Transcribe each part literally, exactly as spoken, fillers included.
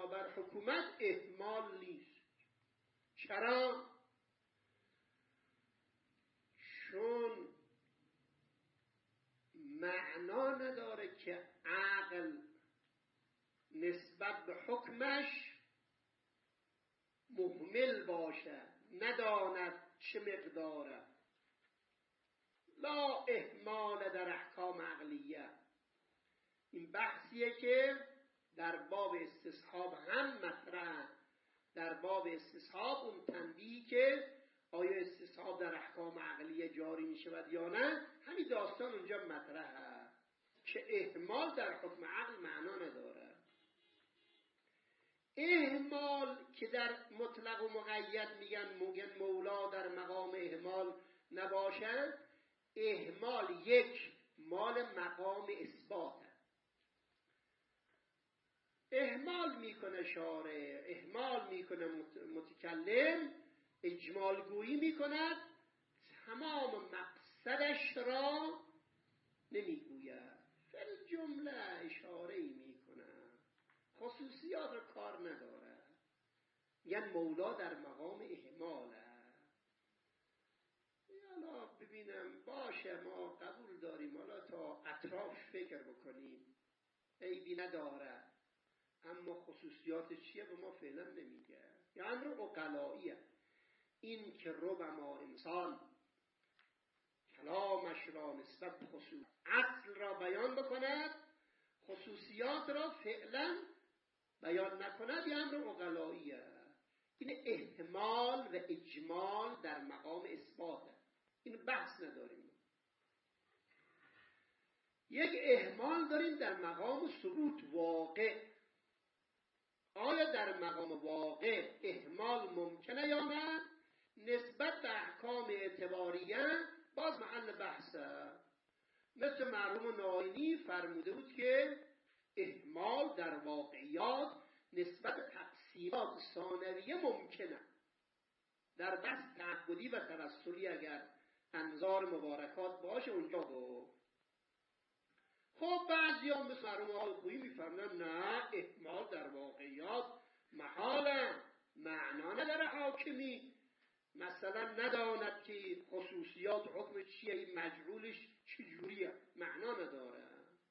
بنابر حکومت اهمال نیست. چرا؟ چون معنا نداره که عقل نسبت به حکمش مهمل باشه، نداند چه مقداره. لا اهمال در احکام عقلیه. این بحثیه که در باب استصحاب هم مطرحه. در باب استصحاب اون تنبیهی که آیا استصحاب در احکام عقلیه جاری می شود یا نه، همین داستان اونجا مطرحه که اهمال در حکم عقل معنا نداره. اهمال که در مطلق و مقید میگن موگن مولا در مقام اهمال نباشد، اهمال یک مال مقام اثباته. اهمال میکنه شارع، اهمال میکنه متکلم، اجمال گویی میکند، تمام مقصدش را نمیگوید، فل جمله اشاره میکنه، خصوصیات را کار نداره. یعنی مولا در مقام اهماله. حالا ببینم باشه ما قبول داریم، حالا تا اطراف فکر بکنیم، عیبی نداره، اما خصوصیات چیه به ما فعلا نمیگه. یا امر عقلاییه، این که ربما انسان کلامش را نسبت به خصوص اصل را بیان بکند، خصوصیات را فعلا بیان نکند، یا امر عقلاییه. این احتمال و اجمال در مقام اثباته، این بحث نداریم. یک احمال داریم در مقام ثبوت واقع. آیا در مقام واقع احمال ممکنه یا نه؟ نسبت به احکام اعتباریه باز محل بحثه. مثل مرحوم ناینی فرموده بود که احمال در واقعیات نسبت به تقسیمات ثانویه ممکنه. در بحث تعبدی و ترسلی اگر انظار مبارکات باشه اونجا گفت. خب بعضی هم مثل مرحوم آقای خویی میفرمونن نه، احمال در واقعیات محاله، معنا نداره. حاکمی مثلا نداند که خصوصیات حکم چیه، این مجعولش چجوریه، معنا نداره.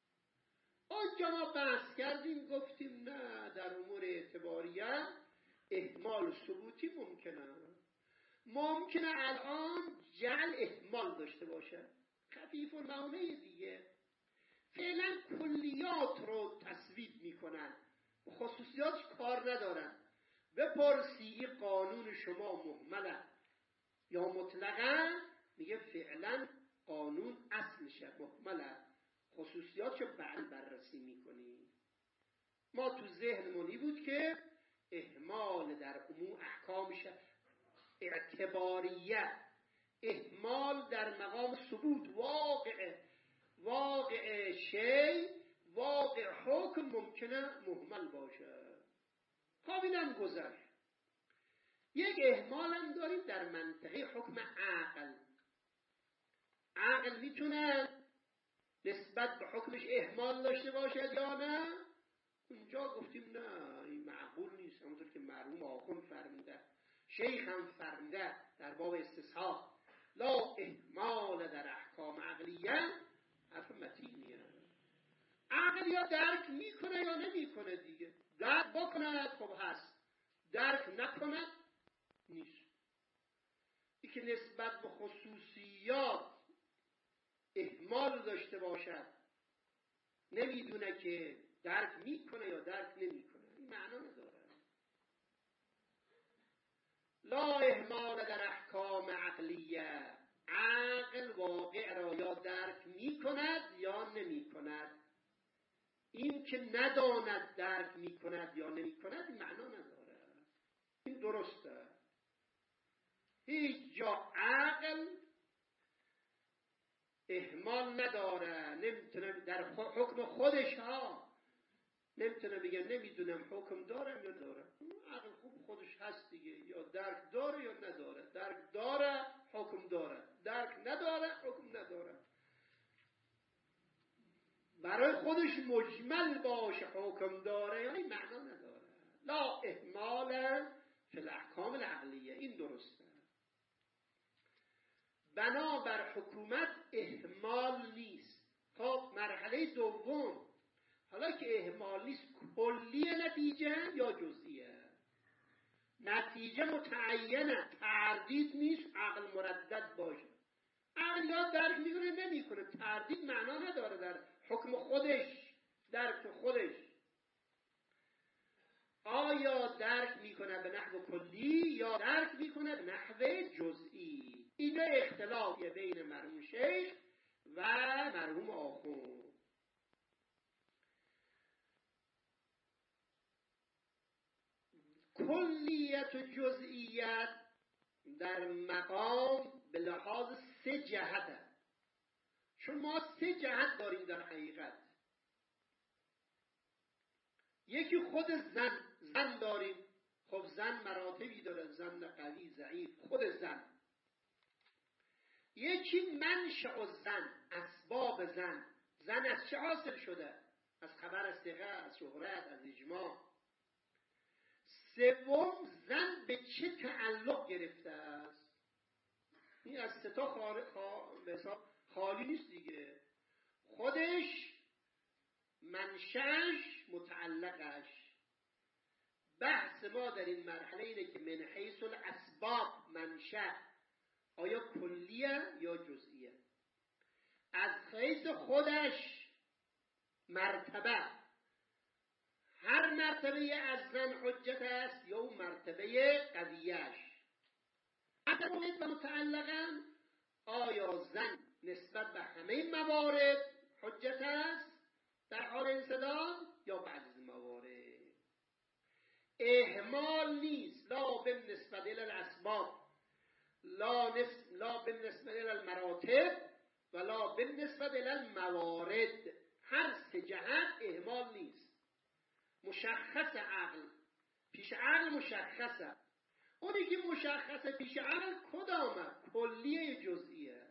آنجا ما بحث کردیم گفتیم نه، در امور اعتباریه احمال ثبوتی ممکنه. ممکنه الان جعل احمال داشته باشه، خفیف المعانه دیگه، فعلا کلیات رو تصویب میکنن، خصوصیاتش کار ندارن. بپرسی این قانون شما مهمله یا مطلقا، میگه فعلا قانون اصلشه مهمله، خصوصیاتشو بعد بررسی میکنی. ما تو ذهنمونی بود که اهمال در امور احکامش اعتباریه، اهمال در مقام ثبوت واقع واقع شی، واقع حکم ممکنه مهمل باشه. خب اینم گذشت. یک اهمال هم داریم در منطقه حکم عقل. عقل میتونه نسبت به حکمش اهمال داشته باشد یا نه؟ اونجا گفتیم نه، این معقول نیست. همونطور که مرحوم آخوند فرموده، شیخ هم فرموده در باب استصحاب، لا اهمال در احکام عقلیه، حرف متینیه. عقل یا درک میکنه یا نمیکنه دیگه. درک بکنه خب هست، درک نکنه نیست. این که نسبت به خصوصیات اهمال داشته باشد، نمیدونه که درک میکنه یا درک نمیکنه، این معنا نداره. لا اهمال در احکام عقلیه، عقل واقع را یا درک میکند یا نمیکند. این که نداند درک میکند یا نمیکند این معنا نداره. این درسته. هیچ جا عقل اهمال نداره، نمیتونه در حکم خودش ها نمیتونه بگه نمیدونم حکم دارم یا نداره. عقل خوب خودش هست دیگه، یا درک داره یا نداره. درک داره حکم داره، درک نداره حکم نداره. برای خودش مجمل باشه حکم داره یعنی معنا نداره. لا الاحکام العقلیه. این درسته. بنابر حکومت اهمال نیست. خب مرحله دوم، حالا که اهمال نیست، کلی نتیجه یا جزئیه؟ نتیجه متعینه، تردید نیست، عقل مردد باشه. عقل یا درک میکنه نمیکنه، تردید معنا نداره در حکم خودش، درک خودش. آیا درک میکنه به نحو کلی یا درک میکنه به نحو جزئی؟ اینه اختلافیه بین مرحوم شیخ و مرحوم آخوند. کلیت و جزئیت در مقام به لحاظ سه جهت هست. چون ما سه جهت داریم در حقیقت. یکی خود زن، زن داریم. خب زن مراتبی داره، زن قوی، ضعیف، خود زن. یکی منشأ زن، اسباب زن. زن از چه حاصل شده؟ از خبر، از ثقه، از شهرت، از اجماع. سوم، زن به چه تعلق گرفته است؟ این از سه تا خال... خال... خالی نیست دیگه. خودش، منشأش، متعلقش. بحث ما در این مرحله اینه که من حیث الاسباب، منشأ آیا کلیه یا جزئیه؟ از حیث خودش، مرتبه، هر مرتبه از زن حجت است یا اون مرتبه قویش. اگر موید و متعلقاً، آیا زن نسبت به همه موارد حجت است در حال انسداد یا بعض از موارد؟ اهمال نیست، لا بالنسبه الی الاسباب، لا, نس... لا بالنسبه الی المراتب ولا بالنسبه الی الموارد. هر سه جهت اهمال نیست. مشخص عقل، پیش عقل مشخصه. اونی که مشخصه پیش عقل کدامه؟ کلیه جزئیه.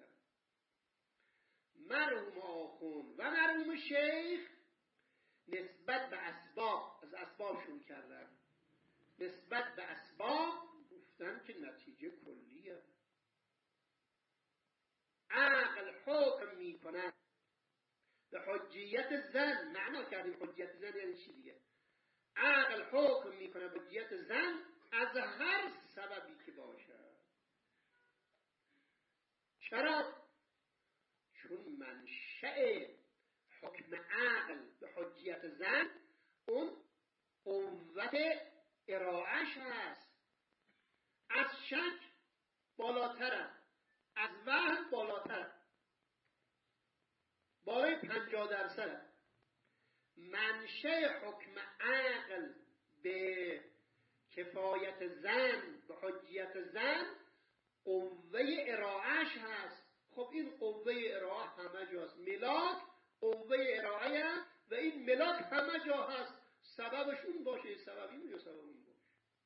مرحوم آخوند و مرحوم شیخ نسبت به اسباب، از اسباب شروع کردن، نسبت به اسباب گفتن که نتیجه کلیه. عقل حکم میکنه به حجیت زن. معنا کردیم حجیت زن یعنی چی دیگه؟ عقل حکم میکنه به حجیت زن از هر سببی که باشه. چرا؟ چون منشأ حکم عقل به حجیت زن اون قوت ارائهش هست. از شک بالاتره، از وهم بالاتره، بالای پنجاه درصد. منشأ حکم عقل به کفایت زن، به حجیت زن، قوه ارائهش هست. خب این قوه ارائه همه جاست. ملاک قوه ارائه هست و این ملاک همه جا هست. سببش اون باشه، سبب این یا سبب اون باشه.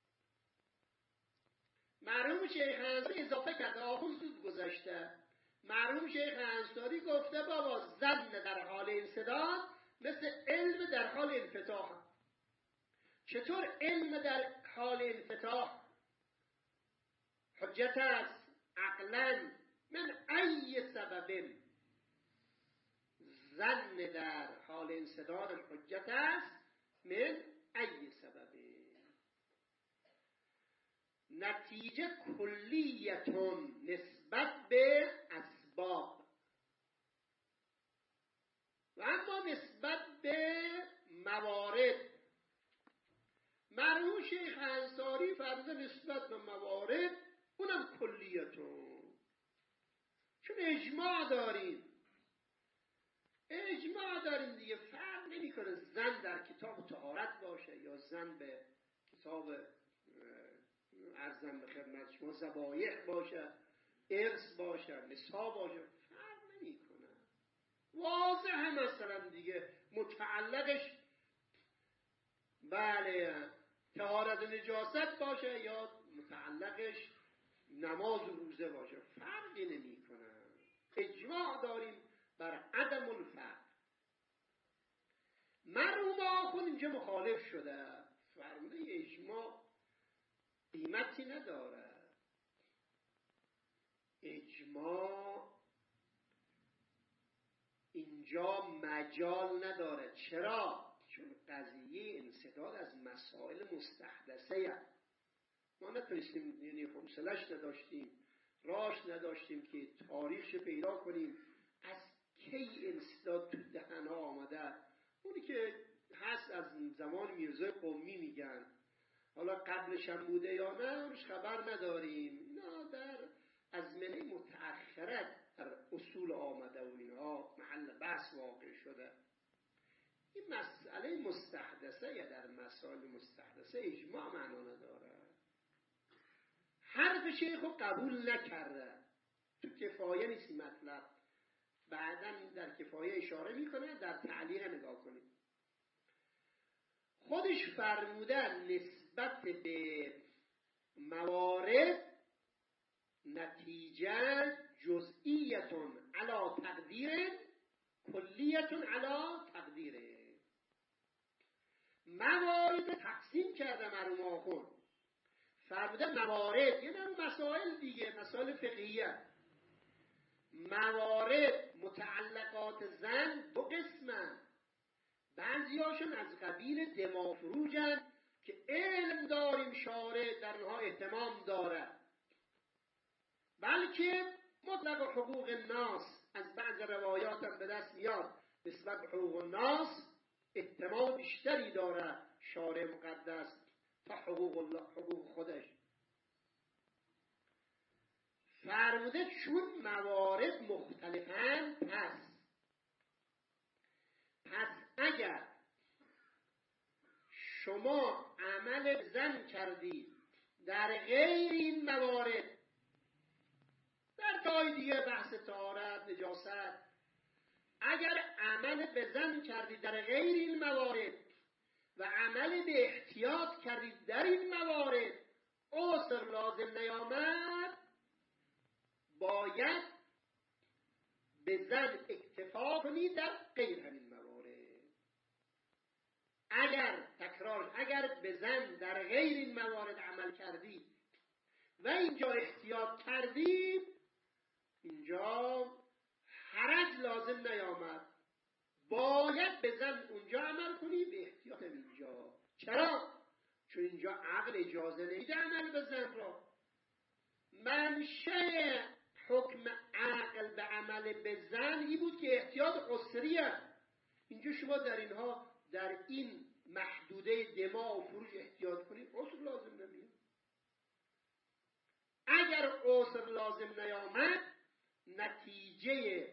مرحوم شیخ انصاری اضافه کرده، آخوند زود گذشته. مرحوم شیخ انصاری گفته بابا زن در حال انسداد مثل علم در حال انفتاح. چطور علم در حال انفتاح حجت است؟ عقلاً من ای سبب زن در حال انسداد حجت است من ای سبب. نتیجه کلیتون نسبت به اسباب و اما نسبت به موارد. مرحوم شیخ انصاری فرض نسبت به موارد اونم کلیتون. چون اجماع داریم، اجماع داریم دیگه، فرق نمی کنه زن در کتاب طهارت باشه یا زن به کتاب ارزم به خدمت شما ذبایح باشه، ارث باشه، نساء باشه، فرق نمی کنه. واضحه مثلا دیگه متعلقش بله طهارت نجاست باشه یا متعلقش نماز و روزه باشه، فرقی نمی کنه. اجماع داریم بر عدم الفرق. مرحوم آخوند اینجا مخالف شده، فرموده اجماع قیمتی ندارد. اجماع اینجا مجال نداره. چرا؟ چون قضیه انسداد از مسائل مستحدثه هست. ما نتونستیم، یعنی حوصله‌اش نداشتیم، راش نداشتیم که تاریخش پیدا کنیم از کی انسداد تو دهن‌ها آمده. اونی که هست از زمان میرزای قمی میگن، حالا قبلش هم بوده یا نه اونش خبر نداریم. اینا در ازمنه متأخره در اصول آمده و اینها محل بحث واقع شده. این مسئله مستحدثه یا در مسائل مستحدثه اجماع معنا نداره. حرف شیخ رو قبول نکرده. تو کفایه نیست مطلب، بعداً در کفایه اشاره میکنه، در تعلیق نگاه کنید. خودش فرموده نسبت به موارد نتیجه جزئیتون علا تقدیر کلیتون علا تقدیر. موارد تقسیم کرده مرحوم آخوند، فرموده موارد یعنی اون مسائل دیگه، مسائل فقهیه. موارد متعلقات زن دو قسمن، بعضی هاشون از قبیل دما فروجن که علم داریم شارع در اونها اهتمام داره، بلکه مطلق حقوق الناس از بعض روایات هم به دست میاد نسبت به حقوق الناس اهتمام بیشتری داره شارع مقدس تا حقوق الله، حقوق خودش. فرموده چون موارد مختلفن، پس پس اگر شما عمل زن کردید در غیر این موارد، در جای دیگه بحث طهارت، نجاست، اگر عمل به زن کردید در غیر این موارد و عمل به احتیاط کردید در این موارد، عذر لازم نیامد، باید به زن اکتفا کنید در غیر همین موارد. اگر تکرار اگر به زن در غیر این موارد عمل کردید و اینجا احتیاط کردید، اینجا حرج لازم نیامد، باید به زن اونجا عمل کنید به احتیاط اینجا. چرا؟ چون اینجا عقل اجازه نمیده عمل به زن را. منشأ حکم عقل به عمل به زن این بود که احتیاط قصریه. اینجا شما در اینها در این محدوده دما و فروج احتیاط کنید، عذر لازم نمیاد. اگر عذر لازم نیامد، نتیجه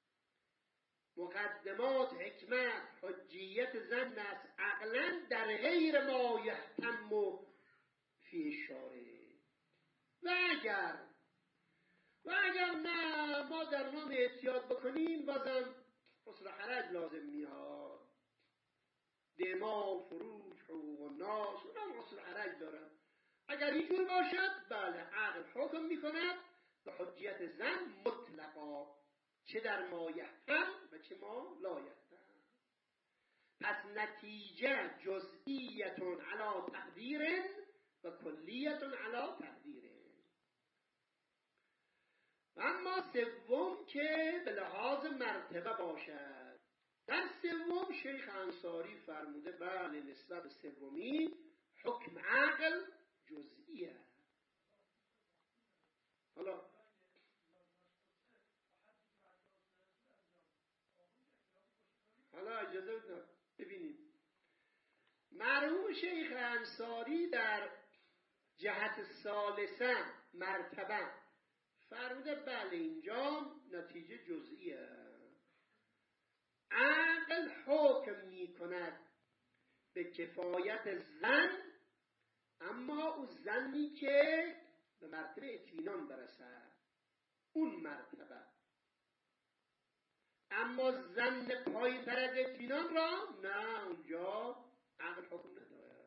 مقدمات حکمت حجیت زن است عقلا در غیر ما یهتم و فی شارع. و اگر و اگر نه ما در نام احتیاط بکنیم بازم عذر حرج لازم میاد. دما و فروج حقوق الناس اونم عذر حرج دارن. اگر اینجور باشد بله عقل حکم میکند به حجیت زن مطلقا، چه در ما یهتم و چه ما لا یهتم. پس نتیجه جزئیتون علا تقدیر و کلیتون علا تقدیر. و اما سوم که به لحاظ مرتبه باشد. در سوم شیخ انصاری فرموده بله نسبت به سومی حکم عقل جزئیه. حالا حالا اجازه بدید ببینید مرحوم شیخ انصاری در جهت ثالثه مرتبه فرموده بله اینجا نتیجه جزئیه. عقل حکم می کند به کفایت زن، اما او زنی که به مرتبه اطمینان برسد اون مرتبه، اما زن پای تر از اطمینان را نه، اونجا عقل حکم نداره.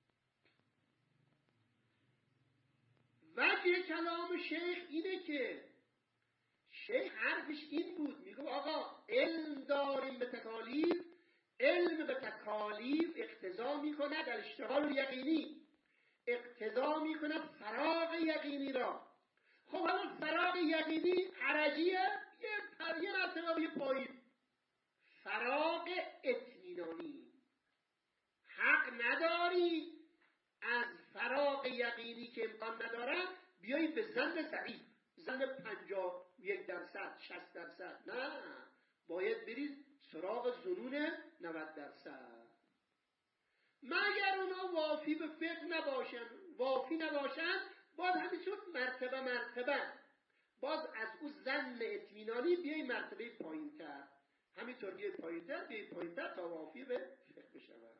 وجه کلام شیخ اینه که شیخ حرفش این بود، میگه آقا علم داریم به تکالیف، علم به تکالیف اقتضا میکنه در اشتغال یقینی. اقتضا میکند فراغ یقینی را. خب حالا فراغ یقینی عرجیه، یه پر یه مرتبه یه پایین. فراغ اطمینانی، حق نداری از فراغ یقینی که امکان نداره بیایی به ظن ضعیف، ظن پنجاه یک درصد شصت درصد، نه، باید برید سراغ ظنون نود درصد. مگر اونا وافی به فقه نباشن، وافی نباشن، باز همینطور مرتبه مرتبه باز از اون ظن اطمینانی بیای مرتبه پایین تر، همینطور بیای پایین تر بیای پایین تر تا وافی به فقه بشود.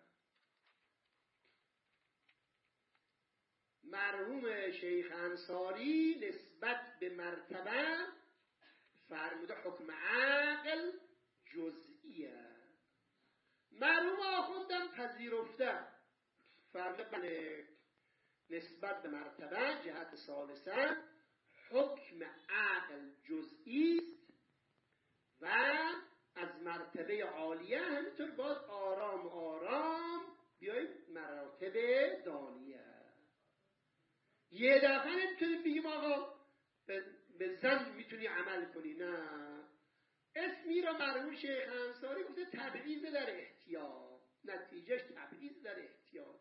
مرحوم شیخ انصاری نسبت به مرتبه فرموده حکم عقل جزئیه. مرحوم آخوندم پذیرفته، فرموده بله نسبت به مرتبه جهت ثالثه حکم عقل جزئی است و از مرتبه عالیه همینطور باز آرام آرام بیایید مراتب دانیه. یه دفعه نمیتونیم بگیم آقا به زن میتونی عمل کنی، نه. اسمی را مرحوم شیخ انصاری گفته تبعیض در احتیاط، نتیجهش تبعیض در احتیاط.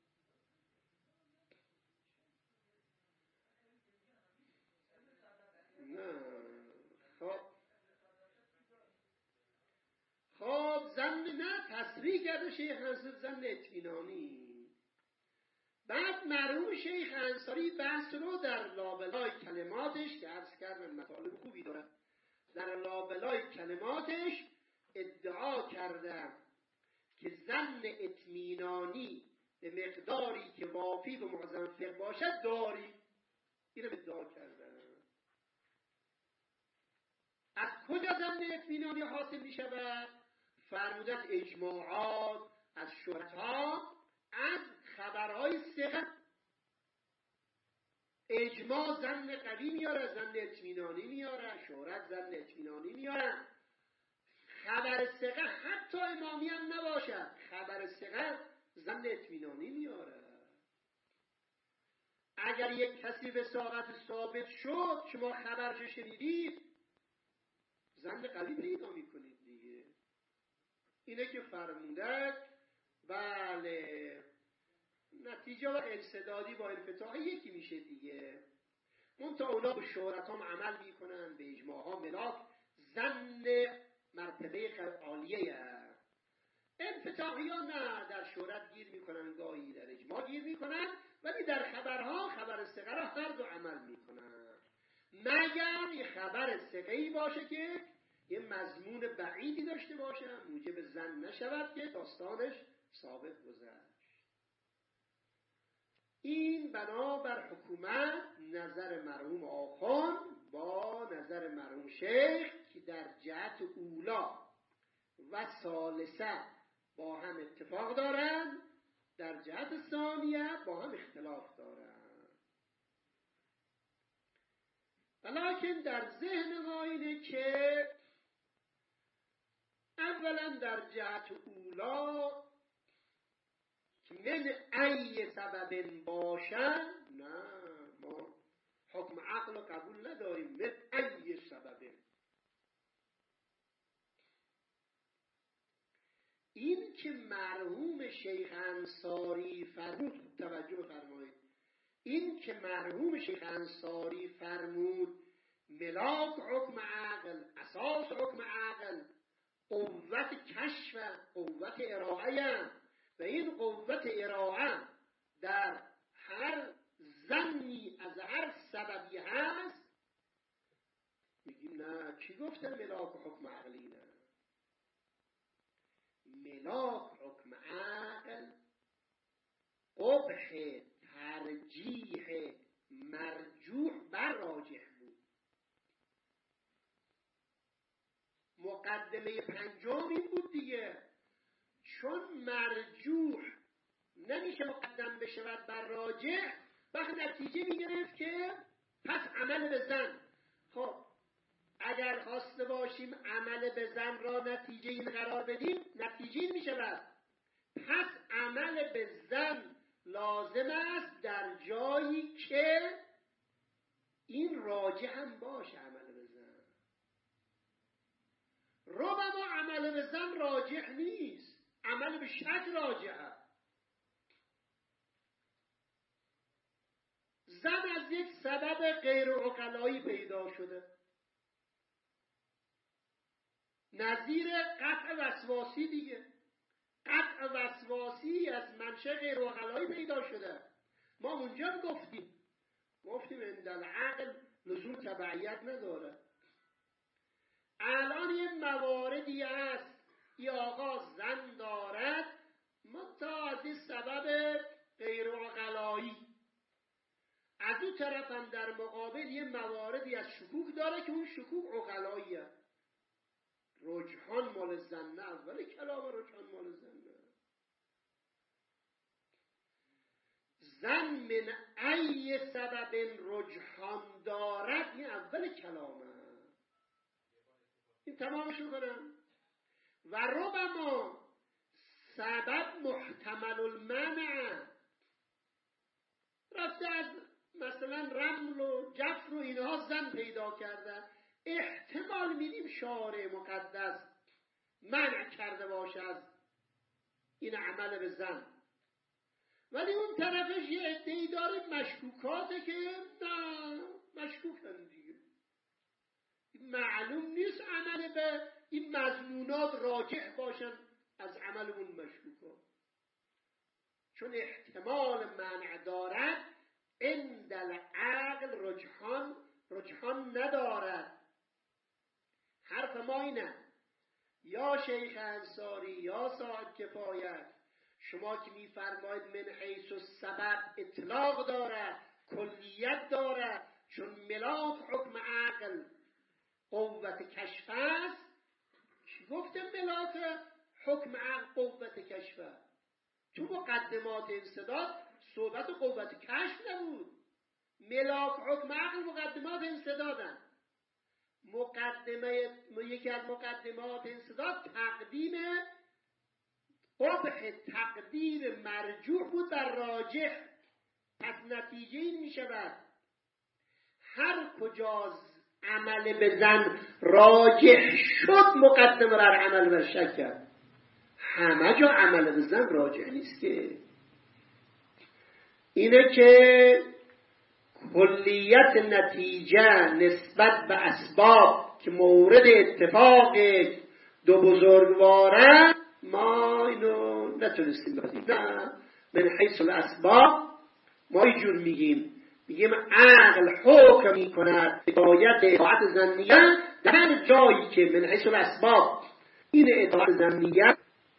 نه خب خب زن نه تصریح کرده شیخ انصاری زن اطمینانی. بعد مرحوم شیخ انصاری بحث رو در لابلای کلماتش که عرض کردم مطالب خوبی داره، در لابلای کلماتش ادعا کرده که زن اطمینانی به مقداری که وافی و معظم فقه باشد داری. این رو ادعا کرده. از کجا زن اطمینانی حاصل می شود؟ فرمودن اجماعات از شهرتها، از خبرهای ثقه. اجماع زن قوی میاره، زن اطمینانی میاره، شهرت زن اطمینانی میاره. خبر ثقه حتی امامی هم نباشد، خبر ثقه زن اطمینانی میاره. اگر یک کسی به وساقت ثابت شد شما خبرش شنیدید زن قوی پیدا میکنید دیگه. اینه که فرموده بله نتیجه و انسدادی با انفتاح یکی میشه دیگه. اون تا اونا به شهرت هم عمل میکنن، به اجماع ها ملاک زن مرتبه عالیه. انفتاحی ها نه، در شهرت گیر میکنن، گاهی در اجماع گیر میکنن، ولی در خبرها خبر ثقه را هر دو عمل میکنن، مگر یه خبر ثقه‌ای باشه که یه مضمون بعیدی داشته باشه موجب زن نشود که داستانش ثابت گذشت. این بنابر حکومت نظر مرحوم آخوند با نظر مرحوم شیخ که در جهت اولا و ثالثه با هم اتفاق دارند، در جهت ثانیه با هم اختلاف دارند. ولیکن در ذهن ما اینه که اولا در جهت اولا که من ای سبب باشن، نه، ما حکم عقل قبول نداریم. من ای سبب، این که مرحوم شیخ انصاری فرمود، توجه فرمایید، این که مرحوم شیخ انصاری فرمود ملاک حکم عقل، اساس حکم عقل قوت کشف، قوت ارائه، و این قوت ارائه در هر ظنی از هر سببی هست، میگیم نه، کی گفته ملاک حکم عقلی؟ نه، ملاک حکم عقل قبح ترجیح مرجوح بر راجح بود. مقدمه پنجم این بود دیگه، چون مرجوح نمیشه مقدم بشود بر راجح، وقت نتیجه میگرفت که پس عمل به زن. خب اگر خواسته باشیم عمل به زن را نتیجه این قرار بدیم، نتیجه این میشود پس عمل به زن لازم است در جایی که این راجع هم باشه عمل به زن. ربما عمل به زن راجع نیست، عمل به شک راجعه. زن از یک سبب غیر عقلایی پیدا شده، نظیر قطع وسواسی دیگه. قطع وسواسی از منشأ غیر عقلایی پیدا شده. ما اونجا گفتیم گفتیم عند العقل لزوم تبعیت نداره. الان یه مواردی هست ای آقا زن دارد متا از این سبب غیر عقلایی، از اون طرف هم در مقابل یه مواردی از شکوک داره که اون شکوک عقلاییه. رجحان مال زن نه، اول کلام رجحان مال زن نه. زن من ای سبب رجحان دارد این اول کلامه. این تمامشو کنم. و ربما سبب محتمل المنع، رفته از مثلا رمل و جفر و اینها زن پیدا کرده، احتمال میدیم شارع مقدس منع کرده باشه از این عمل به زن. ولی اون طرفش یه عده‌ای داره مشکوکاته که نه مشکوکن دیگه، معلوم نیست عمل به این مظنونات راجع باشن از عمل اون مشکوکات، چون احتمال منع دارد. عند العقل رجحان رجحان ندارد. حرف ما اینه یا شیخ انصاری یا صاحب کفایت، شما که میفرمایید من حیث السبب اطلاق داره، کلیت داره، چون ملاک حکم عقل قوت کشف است. چی گفته ملاک حکم عقل قوت کشف است؟ تو مقدمات انسداد صحبت قوت کشف نبود. ملاک حکم عقل مقدمات انسدادن. مقدمه یکی از مقدمات انسداد تقدیم قبح تقدیر مرجوح بود بر راجح. پس نتیجه این می شود هر کجا عمل به زن راجح شد مقدمه بر عمل بر شک کرد. همه جا عمل به زن راجح نیست که. اینه که کلیت نتیجه نسبت به اسباب که مورد اتفاق دو بزرگوارن ما اینو نتونستیم بگیم. نه من حیث الاسباب ما اینجور میگیم میگیم عقل حکم میکند هدایت اطاعت ظنیه در جایی که من حیث الاسباب این اطاعت ظنیه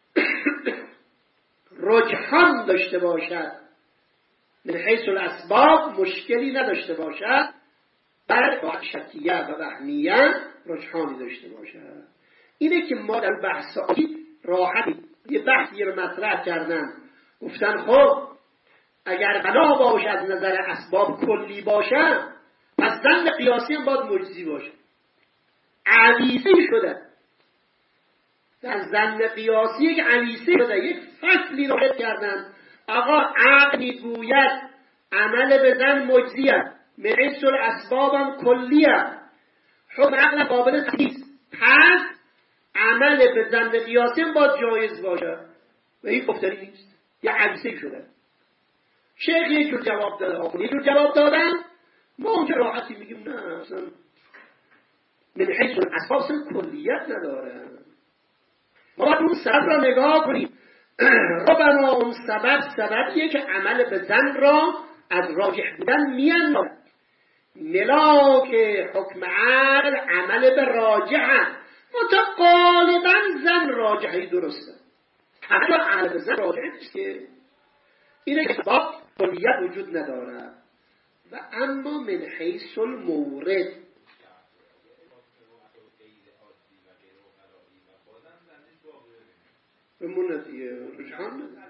رجحان داشته باشد، من حیث الاسباب مشکلی نداشته باشد، بر شکیه و وهمیه رجحانی داشته باشد. اینه که ما در بحث آیی راحتی یه بحثی رو مطرح کردن، گفتن خب اگر بنا باشه از نظر اسباب کلی باشه پس ظن قیاسی هم باید مجزی باشه. عویسی شده در ظن قیاسی یک عویسی شده، یک فصلی رو حد کردن. آقا عقل میگوید عمل به ظن مجزیه، من حیث الاسباب هم کلیه، حکم عقل قابل تحسین، پس عمل به ظن قیاسی هم باید جایز باشه. و این گفتنی نیست، یه عویسی شده. شیخ یه جور جواب داده، آخون یه جور جواب دادن. ما اونجا راحتی میگیم نه اصلا من حیث الاسباب اصلا کلیت نداره. ما باید اون سبب را نگاه کنیم. ربما اون سبب سببیه که عمل به زن را از راجح بودن میاندازد. ملاک حکم عقل عمل به راجحه، متا غالبا زن راجحی درسته، حتی عمل به زن راجحی نیست که اینه که سبب کلیت وجود نداره. و اما من حیث المورد بمونه دیگه رجحان نداره.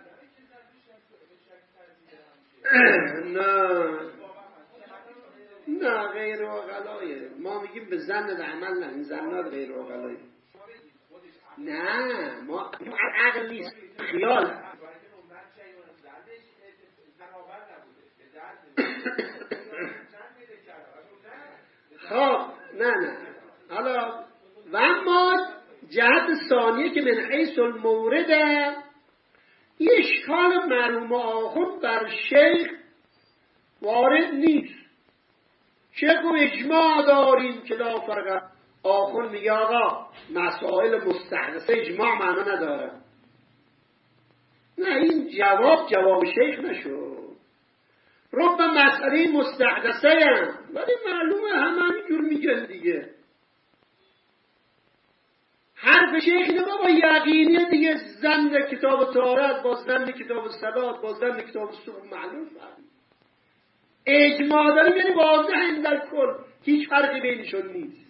نه نه غیر عقلایه. ما میگیم به زن ده عمل نه، این زنات غیر عقلایه. نه ما عقل نیست، خیال. که من حیث المورد این اشکال مرحوم آخوند بر شیخ وارد نیست. شیخ و اجماع داریم که لا فرق. آخوند میگه آقا مسائل مستحدثه اجماع معنا نداره. نه، این جواب جواب شیخ نشد. رب مسئله مستحدثه هم ولی معلومه هم همینجور میگن دیگه. حرف شیخ اینه بابا یقینیه دیگه. زند کتاب طهارت با زند کتاب صلات با زند کتاب صوم معلوم فهمید. اجماع داریم یعنی واضح این در کل هیچ فرقی بینشون نیست.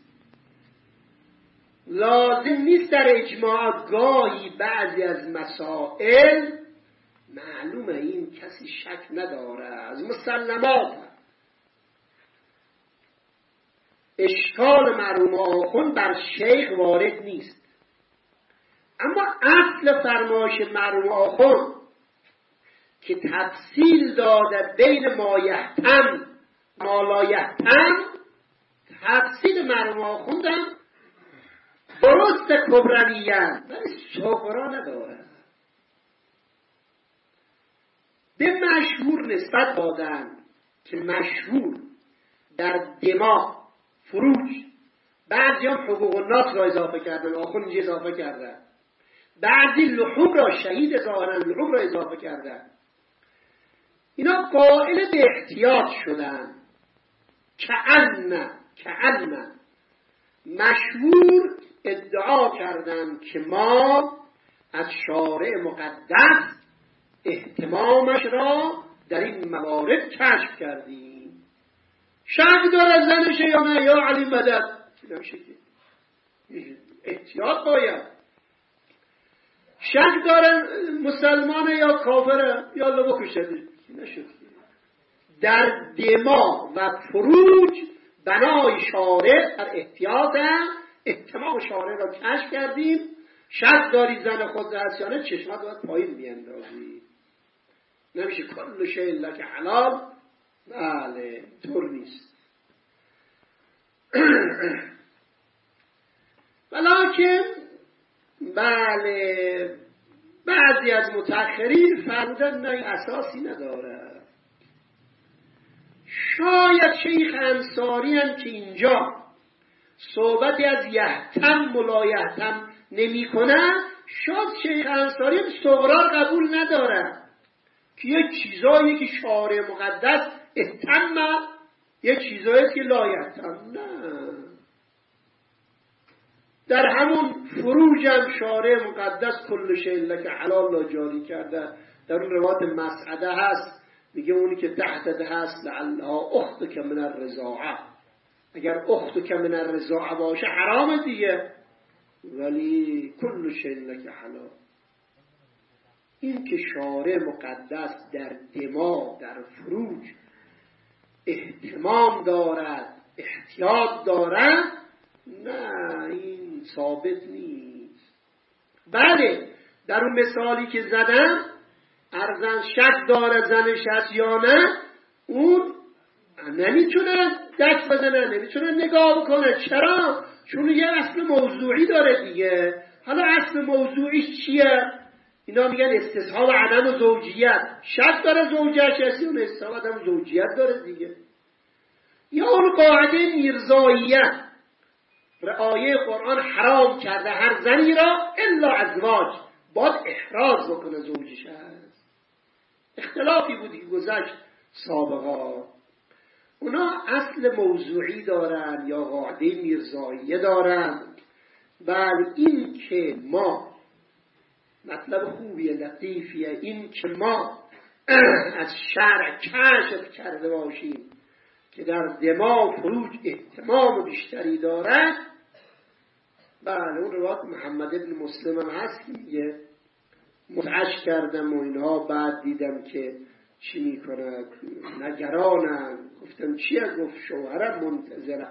لازم نیست در اجماع گاهی بعضی از مسائل معلومه این کسی شک نداره از مسلمات. اشکال مرحوم آخوند بر شیخ وارد نیست. اما اصل فرمایش مرحوم آخوند که تفصیل داده بین ما یحتم ما لا یحتم، تفصیل مرحوم آخوند هم درست کبرویت ولی صغرا نداره. به مشهور نسبت دادن که مشهور در دماغ فروج، بعضی هم حقوق الناس را اضافه کردن، آخوند اینجا اضافه کردن، بعضی لحوم را شهید ظاهرا لحوم را اضافه کردن. اینا قائل به احتیاط شدن. کأن کأن مشهور ادعا کردن که ما از شارع مقدس اهتمامش را در این موارد کشف کردیم. شک داره زنشه یا نه یا علی مدد. احتیاط باید. شک داره مسلمانه یا کافره یا الله بکشده. نشد. در دماغ و فروج بنای شارع در احتیاط اهتمام شارع را کشف کردیم. شک داری زن خود هست یا نه چشمت باید پایین بیندازی. نمیشه کل شیء لک حلال. بله طور نیست. ولیکن بله بعضی از متأخرین فرمودن نه اساسی نداره. شاید شیخ انصاری هم که اینجا صحبتی از یحتم ولا یحتم نمی کنه، شاید شیخ انصاری هم صغرا قبول نداره که یه چیزایی که شارع مقدس اهتم یه چیزایی که لا یحتم. نه، در همون فروج هم شارع مقدس کل شیء لک حلال را جاری کرده. در اون روایت مسعده هست میگه اونی که تحتت هست لعلها اختک من الرضاعه، اگر اختک من الرضاعه باشه حرام دیگه، ولی کل شیء لک حلال. این که شارع مقدس در دماغ در فروج اهتمام دارد احتیاط دارد، نه این ثابت نیست. بله در اون مثالی که زدم ارزن شک داره زنش هست یا نه، اون نمیتونه دست بزنه نمیتونه نگاه بکنه. چرا؟ چون یه اصل موضوعی داره دیگه. حالا اصل موضوعیش چیه؟ اینا میگن استصحاب عدم زوجیت. شک داره زوجهش هستی، اون استصحاب عدم زوجیت داره دیگه. یا اون قاعده میرزاییت، رعایه قرآن حرام کرده هر زنی را الا ازواج، باید احراز بکنه زوجش هست. اختلافی بودی که گذشت سابقا. اونا اصل موضوعی دارن یا قاعده میرزاییه دارن. بل این که ما مطلب خوبیه لطیفیه، این که ما از شرع کشف کرده باشیم که در دماغ فروج اهتمام بیشتری دارد. بله اون روایت محمد ابن مسلم هم هست که میگه متعش کردم و اینها، بعد دیدم که چی میکنه نگرانم، گفتم چیه؟ گفت شوهرم منتظرم.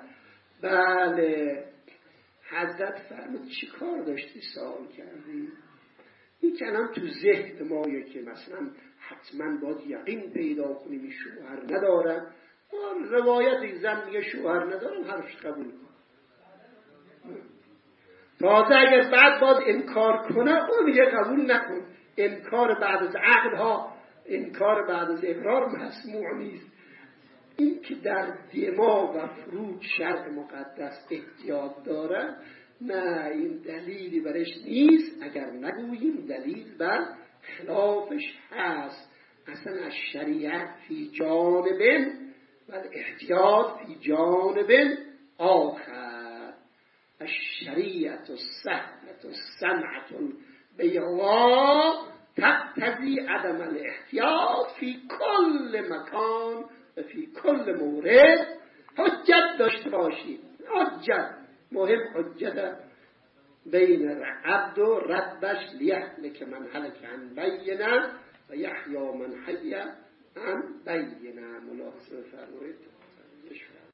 بله حضرت فرمود چی کار داشتی سوال کردی؟ این کنم تو ذهن مایه که مثلا حتما باید یقین پیدا کنیم این شوهر ندارم. روایت زن میگه شوهر ندارم، حرفش قبول کن. تازه اگر بعد باید انکار کنه اون دیگه قبول نکن. انکار بعد از عقل ها، انکار بعد از اقرار مسموع نیست. این که در دماغ و فروج شرع مقدس احتیاط داره، نه این دلیلی برش نیست اگر نگوییم دلیل بر خلافش هست. اصلا از شریعت فی جانب و احتیاط فی جانب آخر. الشریعت السهلة السمعة البیضاء تقتضی عدم الاحتیاط فی کل مکان و فی کل مورد. حجت داشته باشید، حجت مهم، حجت بین عبد و ربش، لیهلک من هلک عن بینه و یحیی من حی عن بینه. ملاحظه فرمایید.